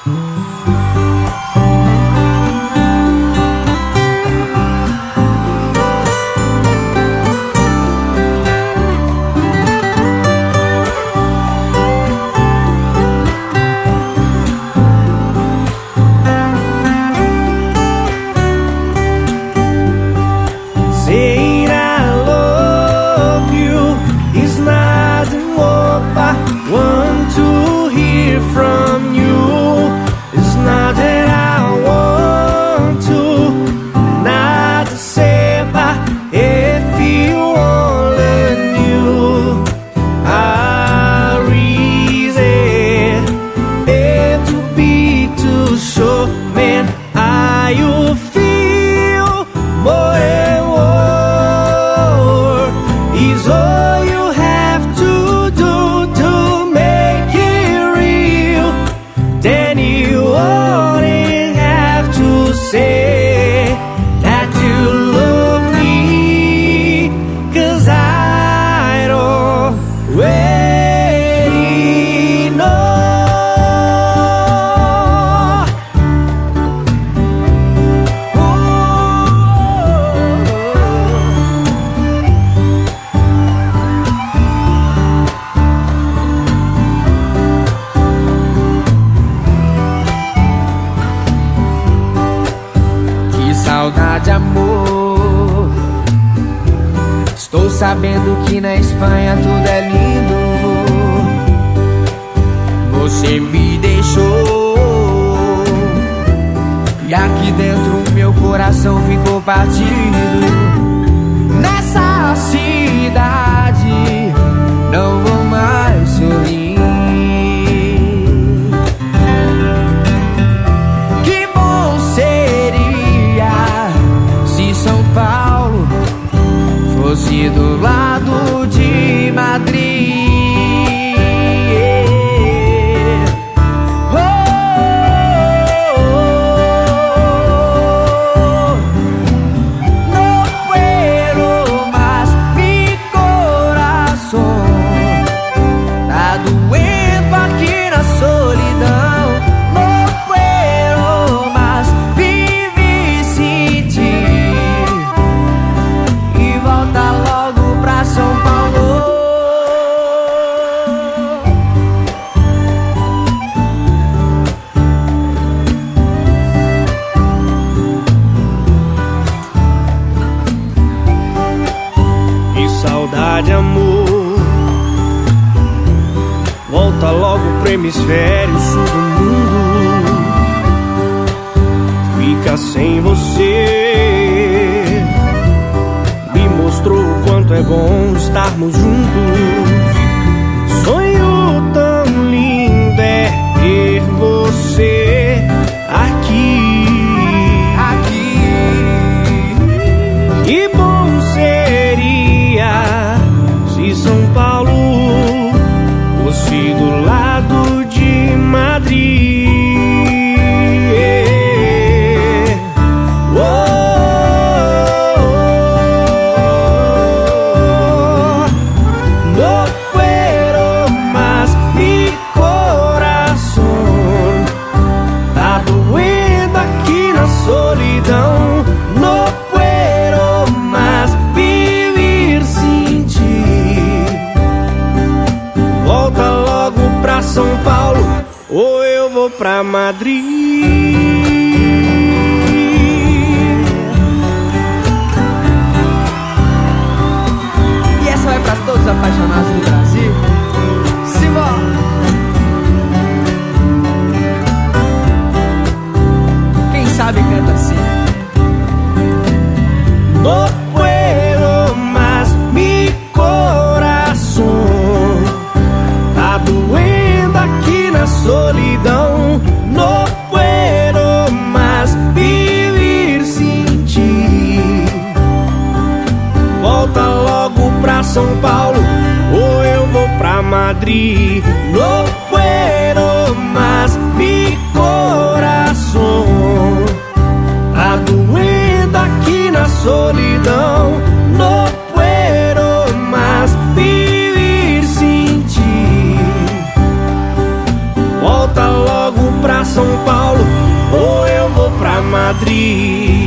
Saudade, amor. Estou sabendo que na Espanha tudo é lindo. Você me deixou e aqui dentro meu coração ficou partido. Nessa cidade não vou mais sorrir. Fosse do lado de Madrid. Oh, oh, oh. No puedo más, mi corazón tá doendo aqui na solidão. No puedo más viver sem ti. Volta logo pra São Paulo. Que saudade, amor. Volta logo pro hemisfério sul do mundo. Fica sem você. Mostrou o quanto é bom estarmos juntos. Sonho tão lindo é ter você aqui. Que bom seria se São Paulo fosse do lado de Madrid. São Paulo, ou eu vou pra Madrid. E essa vai pra todos os apaixonados do Brasil. Simbora! Quem sabe canta assim. No puedo más, mi coração tá doendo aqui na solidão. No puedo más viver sem ti. Volta logo pra São Paulo, ou eu vou pra Madrid. No puedo más, mi coração tá doendo aqui na solidão. No puedo más viver sem ti. Volta logo pra São Paulo ou eu vou pra Madrid.